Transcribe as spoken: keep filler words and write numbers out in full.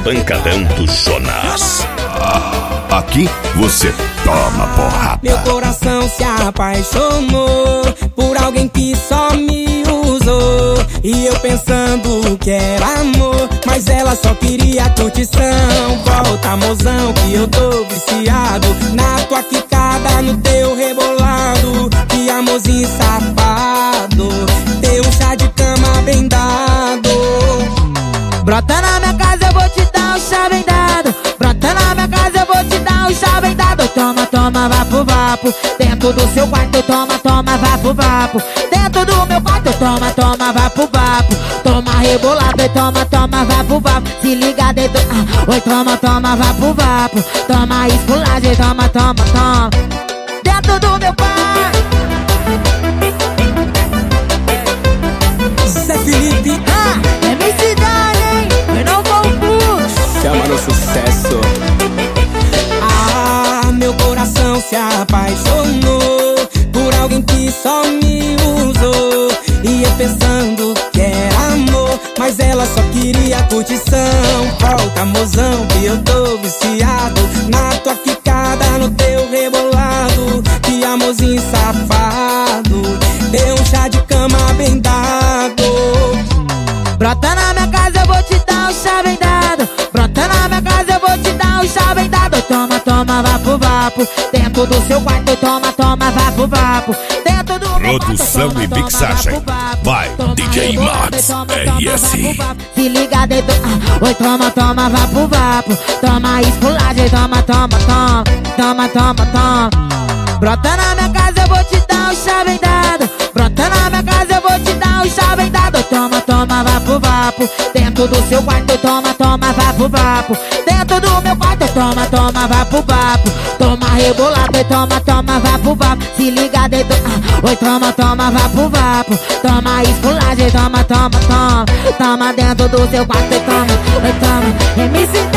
Pancadão do Jonas. Aqui você toma porrada. Meu coração se apaixonou por alguém que só me usou, e eu pensando que era amor, mas ela só queria curtição. Volta, mozão, que eu tô viciado na tua quicada, no teu rebolado. Que amorzinho safado, teu chá de cama bem dado. Brota na minha casa, eu vou te dar um chá bem dado. Brota na minha casa, eu vou te dar um chá bem dado. Toma, toma, vapo, vapo. Dentro do seu quarto, toma, toma, vapo, vapo. Dentro do meu quarto, toma, toma, vapo, vapo. Toma rebolado e toma, toma, vapo, vapo. Se liga dentro, ah, oi, toma, toma, vapo, vapo. Toma esculagem, toma, toma, toma. Dentro do meu quarto. Zé Felipe, ah, é minha cidade, hein? Eu não confuso. chama no sucesso. Ah, meu coração se apaixonou por alguém que só me usou, e eu pensando que era amor, mas ela só queria curtição. Volta, mozão, que eu tô viciado na tua quicada, no teu rebolado. Que amorzinho safado, deu um chá de cama bem dado. Brota na minha casa, eu vou te dar um chá bem dado. Brota na minha casa, eu vou te dar um chá bem dado. Toma, toma, vapo, vapo. Dentro do seu quarto, toma, toma, vapo, vapo. Dentro do meu quarto, Produção toma, e toma, mixagem vapo, vapo. by Toma D J rebolado, Max toma, toma, R S. vapo, vapo. Se liga dentro, ah, oi, toma, toma, vapo, vapo. Toma esculagem, toma, toma, toma. Toma, toma, toma. Brota na minha casa, eu vou te dar um chá bem dado. Brota na minha casa, eu vou te dar um chá bem dado. Toma, toma, vapo, vapo. Dentro do seu quarto, toma, toma, vapo, vapo. Dentro do meu quarto, toma, toma, vapo, vapo. Toma rebolado e toma, toma, vapo, vapo. Se liga dentro, ah, oi, toma, toma, vapo, vapo. Toma esculagem, toma, toma, toma. Toma dentro do seu quarto, toma, oi, toma. M C